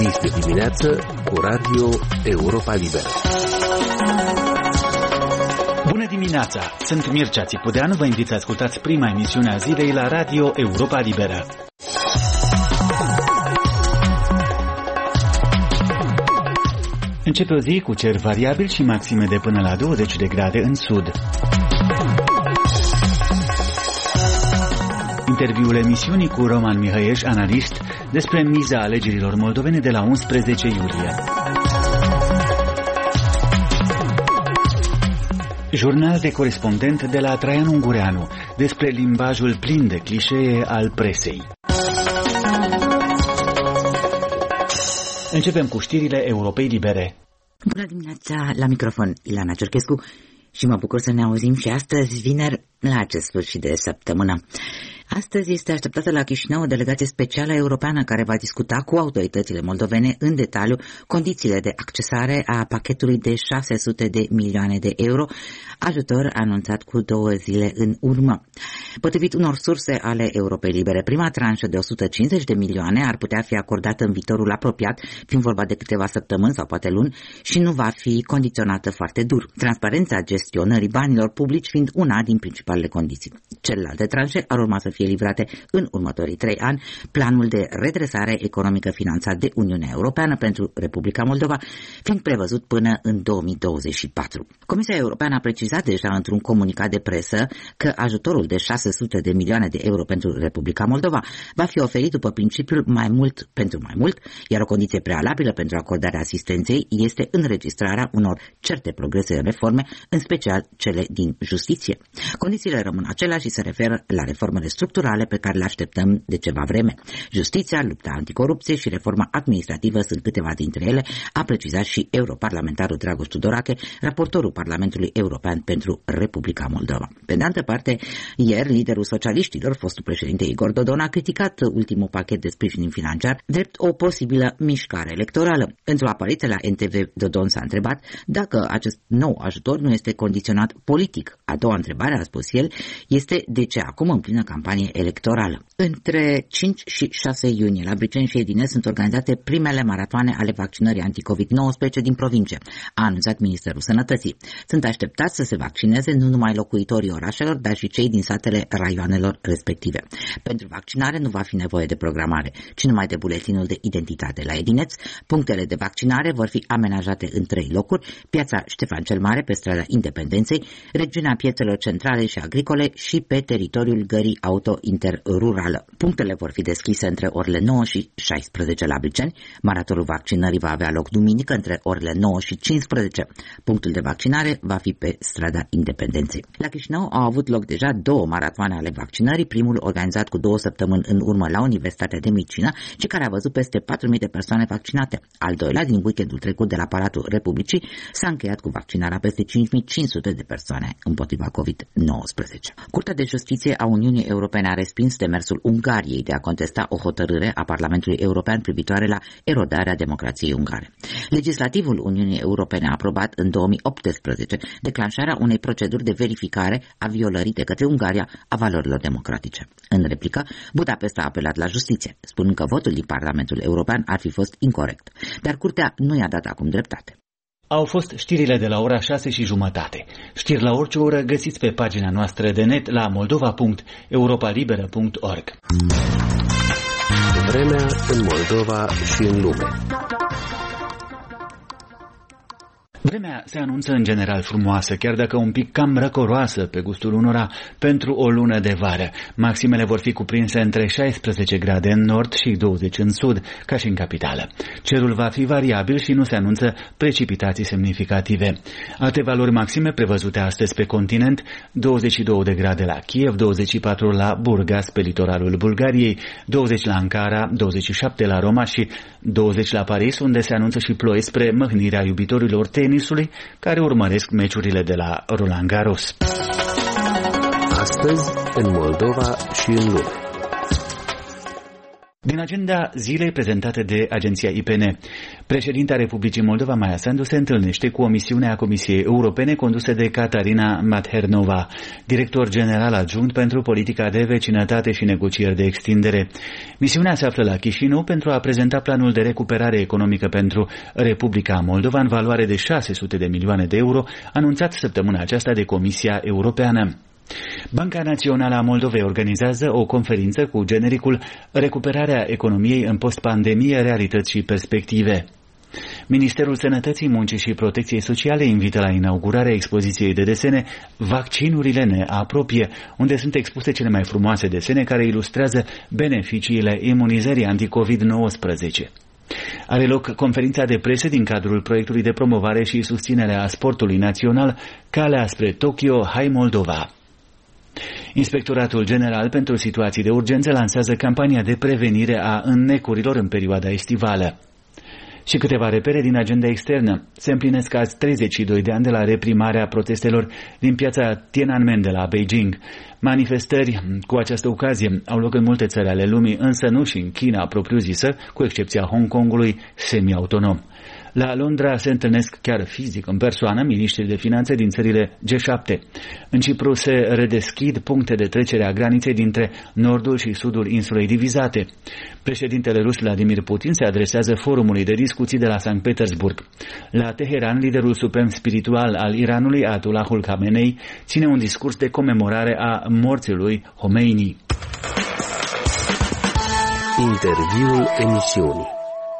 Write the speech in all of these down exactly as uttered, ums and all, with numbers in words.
Este dimineață cu Radio Europa Liberă. Bună dimineața! Sunt Mircea Țipudeanu, vă invit să ascultați prima emisiune a zilei la Radio Europa Liberă. Începe o zi cu cer variabil și maxime de până la douăzeci de grade în sud. Interviul emisiunii cu Roman Mihăieș, analist, despre miza alegerilor moldovene de la unsprezece iulie. Jurnal de corespondent de la Traian Ungureanu, despre limbajul plin de clișee al presei. Începem cu știrile Europei Libere. Bună dimineața, la microfon Ilana Ciorchescu și mă bucur să ne auzim și astăzi, vineri, la acest sfârșit de săptămână. Astăzi este așteptată la Chișinău o delegație specială europeană care va discuta cu autoritățile moldovene în detaliu condițiile de accesare a pachetului de șase sute de milioane de euro, ajutor anunțat cu două zile în urmă. Potrivit unor surse ale Europei Libere, prima tranșă de o sută cincizeci de milioane ar putea fi acordată în viitorul apropiat, fiind vorba de câteva săptămâni sau poate luni, și nu va fi condiționată foarte dur. Transparența gestionării banilor publici fiind una din principalele condiții. Celelalte tranșe ar urma să fie livrate în următorii trei ani, planul de redresare economică finanțat de Uniunea Europeană pentru Republica Moldova fiind prevăzut până în două mii douăzeci și patru. Comisia Europeană a precizat deja într-un comunicat de presă că ajutorul de șase sute de milioane de euro pentru Republica Moldova va fi oferit după principiul mai mult pentru mai mult, iar o condiție prealabilă pentru acordarea asistenței este înregistrarea unor certe progrese în reforme, în special cele din justiție. Condițiile rămân aceleași și se referă la reformele structurale pe care le așteptăm de ceva vreme. Justiția, lupta anticorupție și reforma administrativă sunt câteva dintre ele, a precizat și europarlamentarul Dragoș Tudorache, raportorul Parlamentului European pentru Republica Moldova. Pe de altă parte, ieri, liderul socialiștilor, fostul președinte Igor Dodon, a criticat ultimul pachet de sprijin financiar drept o posibilă mișcare electorală. Într-o apariție la N T V, Dodon s-a întrebat dacă acest nou ajutor nu este condiționat politic. A doua întrebare, a spus el, este de ce acum în plină campanie electorală. Între cinci și șase iunie, la Briceni și Edine sunt organizate primele maratoane ale vaccinării anticovid nouăsprezece din provincie, a anunțat Ministerul Sănătății. Sunt așteptați să se vaccineze nu numai locuitorii orașelor, dar și cei din satele raioanelor respective. Pentru vaccinare nu va fi nevoie de programare, ci numai de buletinul de identitate. La Edineț, punctele de vaccinare vor fi amenajate în trei locuri: piața Ștefan cel Mare pe strada Independenței, regiunea piețelor centrale și agricole și pe teritoriul gării auto interrurală. Punctele vor fi deschise între orele nouă și șaisprezece la Briceni. Maratonul vaccinării va avea loc duminică între orele nouă și cincisprezece. Punctul de vaccinare va fi pe strada Independenței. La Chișinău au avut loc deja două maratoane ale vaccinării, primul organizat cu două săptămâni în urmă la Universitatea de Medicină și care a văzut peste patru mii de persoane vaccinate. Al doilea, din weekendul trecut de la Palatul Republicii, s-a încheiat cu vaccinarea peste cinci mii cinci sute de persoane împotriva covid nouăsprezece. Curtea de Justiție a Uniunii Europene a respins demersul Ungariei de a contesta o hotărâre a Parlamentului European privitoare la erodarea democrației ungare. Legislativul Uniunii Europene a aprobat în două mii optsprezece declanșarea unei proceduri de verificare a violării de către Ungaria a valorilor democratice. În replică, Budapesta a apelat la justiție, spunând că votul din Parlamentul European ar fi fost incorect, dar Curtea nu i-a dat acum dreptate. Au fost știrile de la ora șase și jumătate. Știri la orice oră găsiți pe pagina noastră de net la moldova punct europa liberă punct org. Vremea în Moldova și în lume. Vremea se anunță în general frumoasă, chiar dacă un pic cam răcoroasă pe gustul unora pentru o lună de vară. Maximele vor fi cuprinse între șaisprezece grade în nord și douăzeci în sud, ca și în capitală. Cerul va fi variabil și nu se anunță precipitații semnificative. Alte valori maxime prevăzute astăzi pe continent: douăzeci și două de grade la Kiev, douăzeci și patru la Burgas pe litoralul Bulgariei, douăzeci la Ankara, douăzeci și șapte la Roma și douăzeci la Paris, unde se anunță și ploi spre mâhnirea iubitorilor tenisului care urmăresc meciurile de la Roland Garros. Astăzi, în Moldova și în lume. Din agenda zilei prezentate de agenția I P N, președinta Republicii Moldova, Maia Sandu, se întâlnește cu o misiune a Comisiei Europene condusă de Catarina Maternova, director general adjunct pentru politica de vecinătate și negocieri de extindere. Misiunea se află la Chișinău pentru a prezenta planul de recuperare economică pentru Republica Moldova în valoare de șase sute de milioane de euro, anunțat săptămâna aceasta de Comisia Europeană. Banca Națională a Moldovei organizează o conferință cu genericul Recuperarea economiei în post-pandemie, realități și perspective. Ministerul Sănătății, Muncii și Protecției Sociale invită la inaugurarea expoziției de desene Vaccinurile ne apropie, unde sunt expuse cele mai frumoase desene care ilustrează beneficiile imunizării anti-covid nouăsprezece. Are loc conferința de presă din cadrul proiectului de promovare și susținere a sportului național Calea spre Tokyo, Hai Moldova. Inspectoratul General pentru Situații de Urgență lansează campania de prevenire a înnecurilor în perioada estivală. Și câteva repere din agenda externă. Se împlinesc azi treizeci și doi de ani de la reprimarea protestelor din piața Tiananmen de la Beijing. Manifestări cu această ocazie au loc în multe țări ale lumii, însă nu și în China propriu-zisă, cu excepția Hong Kongului semi-autonom. La Londra se întâlnesc chiar fizic, în persoană, miniștrii de finanțe din țările G șapte. În Cipru se redeschid puncte de trecere a graniței dintre nordul și sudul insulei divizate. Președintele rus Vladimir Putin se adresează forumului de discuții de la Sankt Petersburg. La Teheran, liderul suprem spiritual al Iranului, Ayatollahul Khamenei, ține un discurs de comemorare a morții lui Khomeini. Interviul emisiunii.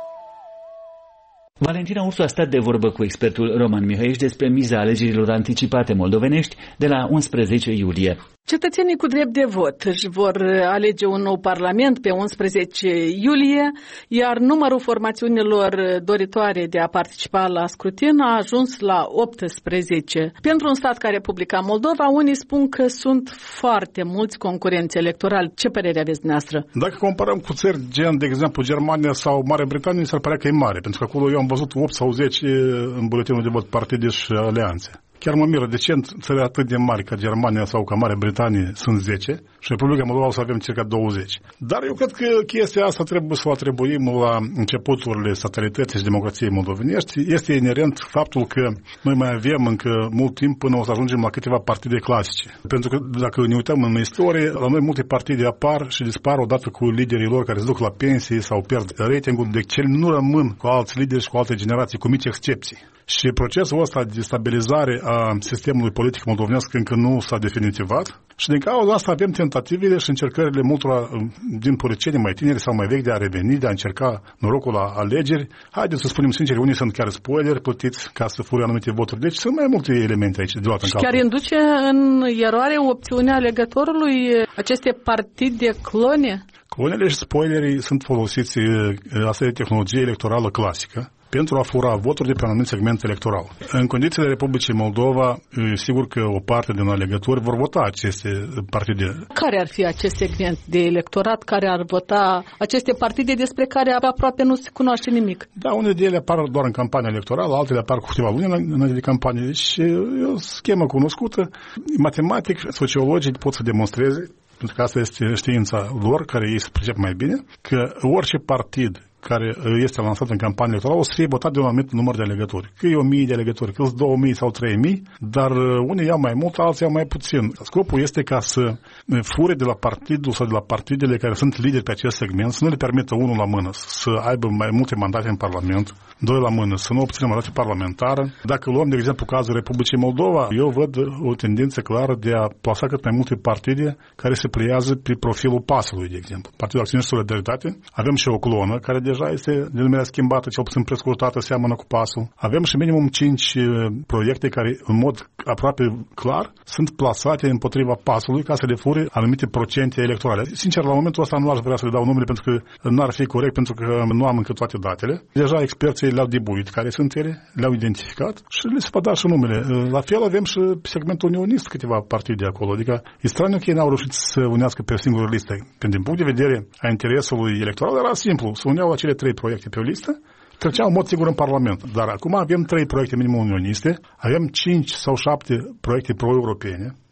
Valentina Ursu a stat de vorbă cu expertul Roman Mihăieș despre miza alegerilor anticipate moldovenești de la unsprezece iulie. Cetățenii cu drept de vot își vor alege un nou parlament pe unsprezece iulie, iar numărul formațiunilor doritoare de a participa la scrutin a ajuns la optsprezece. Pentru un stat ca Republica Moldova, unii spun că sunt foarte mulți concurenți electorali. Ce părere aveți dumneavoastră? Dacă comparăm cu țări gen, de exemplu, Germania sau Marea Britanie, s-ar părea că e mare, pentru că acolo eu am văzut opt sau zece în buletinul de vot partide și alianțe. Chiar mă miră de ce în țări atât de mari ca Germania sau ca Marea Britanie sunt zece și Republica Moldova o să avem circa douăzeci. Dar eu cred că chestia asta trebuie să o atribuim la începuturile statalității și democrației moldovenești. Este inerent faptul că noi mai avem încă mult timp până o să ajungem la câteva partide clasice. Pentru că dacă ne uităm în istorie, la noi multe partide apar și dispar odată cu liderii lor care se duc la pensie sau pierd ratingul, de cel nu rămân cu alți lideri și cu alte generații, cu mici excepții. Și procesul ăsta de stabilizare a sistemului politic moldovenesc încă nu s-a definitivat și din cauza asta avem tentativele și încercările multora din puriceni mai tineri sau mai vechi de a reveni, de a încerca norocul la alegeri. Haideți să spunem sincer, unii sunt chiar spoileri plătiți ca să fure anumite voturi. Deci sunt mai multe elemente aici de luat în calcul. Și chiar induce în eroare opțiunea alegătorului aceste partide clone? Clonele și spoilerii sunt folosiți, asta e tehnologie electorală clasică, pentru a fura voturi de pe un anumit segment electoral. În condițiile Republicii Moldova, sigur că o parte din alegători vor vota aceste partide. Care ar fi acest segment de electorat care ar vota aceste partide despre care aproape nu se cunoaște nimic? Da, unele de ele apar doar în campania electorală, altele apar cu câteva luni înainte de campanie. Deci e o schemă cunoscută. Matematic, sociologii pot să demonstreze, pentru că asta este știința lor, care ei se pricep mai bine, că orice partid care este lansat în campanie electorală o să fie votat de un anumit număr de alegători. Că e o mie de alegători, că sunt două mii sau trei mii, dar unii iau mai mult, alții iau mai puțin. Scopul este ca să fure de la partidul sau de la partidele care sunt lideri pe acest segment, să nu le permită unul la mână să aibă mai multe mandate în Parlament, doi la mână să nu obțină mandatul parlamentar. Dacă luăm, de exemplu, cazul Republicii Moldova, eu văd o tendință clară de a plasa cât mai multe partide care se pliază pe profilul PAS-ului, de exemplu. Partidul Acțiune și Solidaritate. Avem și o clonă care deja este denumirea schimbată, cel puțin prescurtată, seamănă cu PAS-ul. Avem și minimum cinci proiecte care, în mod aproape clar, sunt plasate împotriva PAS-ului ca să le fure anumite procente electorale. Sincer, la momentul ăsta nu aș vrea să le dau numele pentru că nu ar fi corect, pentru că nu am încă toate datele. Deja experții le-au debuit care sunt ele, le-au identificat și le se va da și numele. La fel avem și segmentul unionist câteva partide acolo. Adică e straniu că ei n-au reușit să unească pe o singură listă. Pentru din punct de vedere a interesului electoral era simplu, să uneau acele trei proiecte pe o listă, treceau în mod sigur în Parlament. Dar acum avem trei proiecte minim unioniste, avem cinci sau șapte proiecte pro-europene,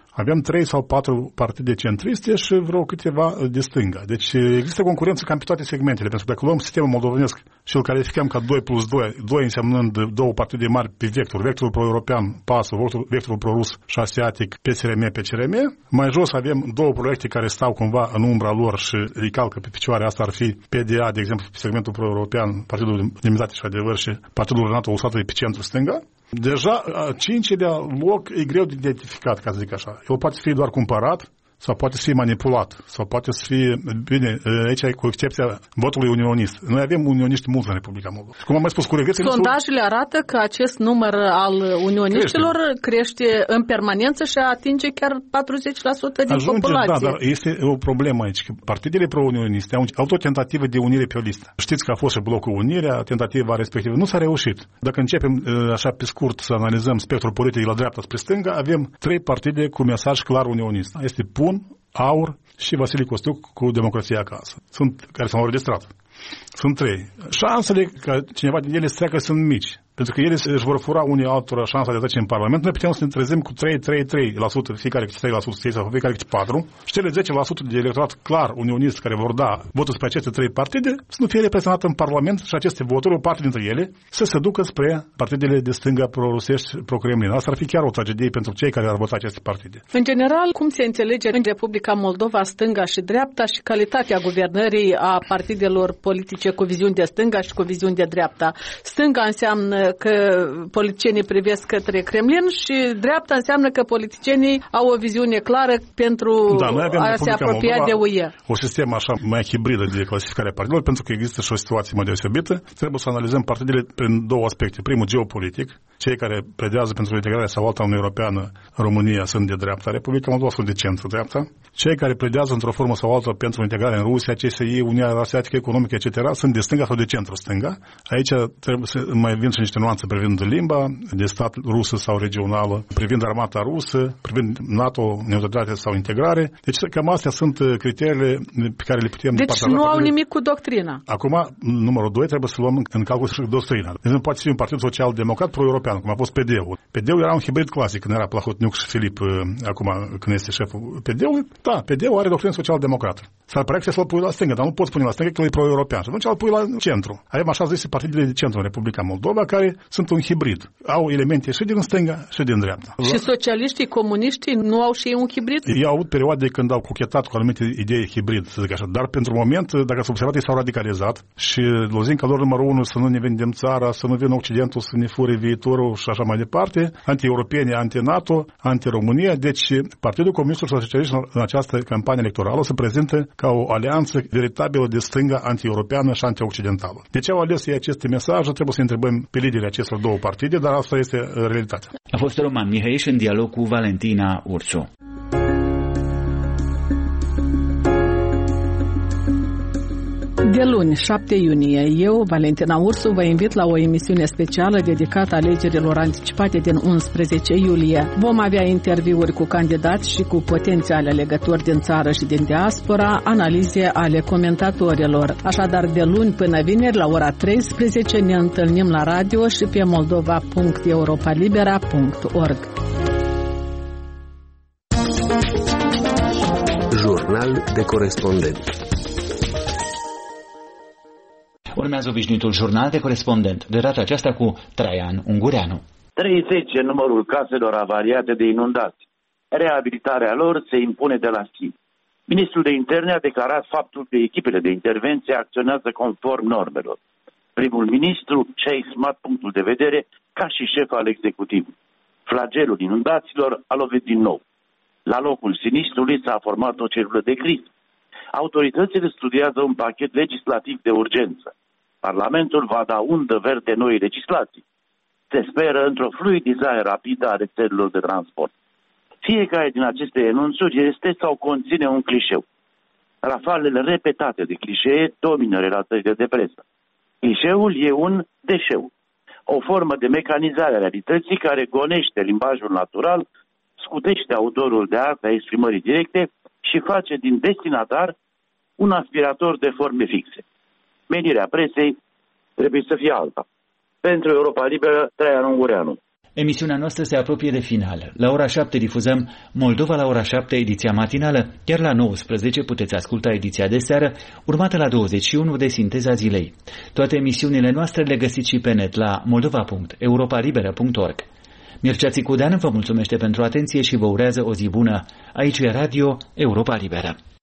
avem trei sau patru partide centriste și vreo câteva de stânga. Deci există concurență cam pe toate segmentele, pentru că dacă luăm sistemul moldovenesc și îl calificăm ca doi plus doi, doi însemnând două partide mari pe vector, vectorul pro-european, PAS-ul, vectorul pro-rus și asiatic, P S R M, P C R M, mai jos avem două proiecte care stau cumva în umbra lor și îi calcă pe picioare, asta ar fi P D A, de exemplu, pe segmentul pro-european, Partidul de Demnitate și Adevăr și Partidul Renato Usată pe centru stânga. Deja cincilea loc e greu de identificat, ca să zic așa. El poate fi doar cumpărat sau poate să fie manipulat, sau poate să fie, bine, aici cu excepția votului unionist. Noi avem unioniști mulți în Republica Moldova. Cum am mai spus, cu regreție... Sondajele arată că acest număr al unioniștilor crește, crește în permanență și atinge chiar patruzeci la sută din Ajunge, populație. Da, dar este o problemă aici, că partidele pro-unioniste au, au tot tentative de unire pe o listă. Știți că a fost și blocul Unirea, tentativa respectivă nu s-a reușit. Dacă începem așa pe scurt să analizăm spectrul politic de la dreapta spre stânga, avem trei partide cu mesaj clar unionist. Este P U N, Aur și Vasile Costuc cu Democrația acasă. Sunt, care s-au înregistrat. Sunt trei. Șansele ca cineva din ele să treacă sunt mici. Pentru că ele își vor fura unii altora șansa de a trece în Parlament. Noi putem să ne trezim cu trei trei trei la sută, fiecare câte trei la sută sau fiecare câte patru. Și cele zece la sută de electorat clar unionist care vor da votul spre aceste trei partide să nu fie reprezentate în Parlament și aceste voturi, o parte dintre ele, să se ducă spre partidele de stânga pro-rusești, pro-Kremlin. Asta ar fi chiar o tragedie pentru cei care ar vota aceste partide. În general, cum se înțelege în Republica Moldova stânga și dreapta și calitatea guvernării a partidelor politice cu viziuni de stânga și cu viziuni de dreapta? Stânga înseamnă că politicienii privesc către Kremlin și dreapta înseamnă că politicienii au o viziune clară pentru da, a se apropia Moldova, de U E. O sistem așa mai hibridă de clasificare a partidelor, pentru că există și o situație mai deosebită. Trebuie să analizăm partidele prin două aspecte. Primul, geopolitic. Cei care pledează pentru integrarea sau alta Uniunii Europeană, România, sunt de dreapta, Republica Moldova sunt de centru-dreapta. Cei care pledează într-o formă sau alta pentru integrare în Rusia, C S I, Uniunea Asiatică Economică, et cetera, sunt de stânga sau de centru-stânga. Aici trebuie să mai vin și niște nuanțe privind limba de stat rusă sau regională, privind armata rusă, privind NATO, neutralitate sau integrare. Deci cam astea sunt criteriile pe care le putem Deci nu au nimic cu doctrina. Acum, numărul doi, trebuie să luăm în calcul și doctrina. Deci nu poate fi un partid social-democrat pro-european, cum a fost P D-ul. P D-ul era un hibrid clasic, când era Plahotniuc și Filip, acum când este șeful P D-ului. Da, P D-ul are doctrină social-democrată. S-ar părea că să-l pui la stânga, dar nu poți pune la stânga că e pro-european. Și atunci îl pui la centru. Avem așa zise partidele de centru în Republica Moldova, care sunt un hibrid. Au elemente și din stânga și din dreapta. Și socialiștii, comuniștii nu au și ei un hibrid? Ei au avut perioade când au cochetat cu anumite idei hibrid, să zic așa. Dar pentru moment, dacă s-a observat, ei s-au radicalizat și lozinca lor numărul unu, să nu ne vindem țara, să nu vină Occidentul să ne fure viitorul și așa mai departe, anti-europeni, anti-NATO, anti-România. Deci Partidul Comunistilor și Socialiștilor în această campanie electorală se prezintă ca o alianță veritabilă de stânga anti-europeană și anti-occidentală. De ce au ales ei aceste mesaje? Trebuie să întrebăm pe liderii acestor două partide, dar asta este realitatea. A fost Roman Mihăiș în dialog cu Valentina Ursu. De luni, șapte iunie, eu, Valentina Ursu, vă invit la o emisiune specială dedicată alegerilor anticipate din unsprezece iulie. Vom avea interviuri cu candidați și cu potențiale alegători din țară și din diaspora, analize ale comentatorilor. Așadar, de luni până vineri, la ora treisprezece, ne întâlnim la radio și pe moldova punct europalibera punct org. Jurnal de corespondent. Urmează obișnuitul jurnal de corespondent, de data aceasta cu Traian Ungureanu. treizeci în numărul caselor avariate de inundații. Reabilitarea lor se impune de la sine. Ministrul de Interne a declarat faptul că echipele de intervenție acționează conform normelor. Primul ministru și-a exprimat punctul de vedere ca și șef al executivului. Flagelul inundațiilor a lovit din nou. La locul sinistrului s-a format o celulă de criză. Autoritățile studiază un pachet legislativ de urgență. Parlamentul va da undă verde noi legislații. Se speră într-o fluidizare rapidă a rețelelor de transport. Fiecare din aceste enunțuri este sau conține un clișeu. Rafalele repetate de clișee domină relatările de presă. Clișeul e un deșeu, o formă de mecanizare a realității care gonește limbajul natural, scutește autorul de artă a exprimării directe și face din destinatar un aspirator de forme fixe. Menirea presei trebuie să fie alta. Pentru Europa Liberă, Traian Ungureanu. Emisiunea noastră se apropie de final. La ora șapte difuzăm Moldova la ora șapte, ediția matinală, iar la nouăsprezece puteți asculta ediția de seară, urmată la douăzeci și unu de Sinteza Zilei. Toate emisiunile noastre le găsiți și pe net la moldova punct europa liberă punct org. Mircea Țicudean vă mulțumește pentru atenție și vă urează o zi bună. Aici e Radio Europa Liberă.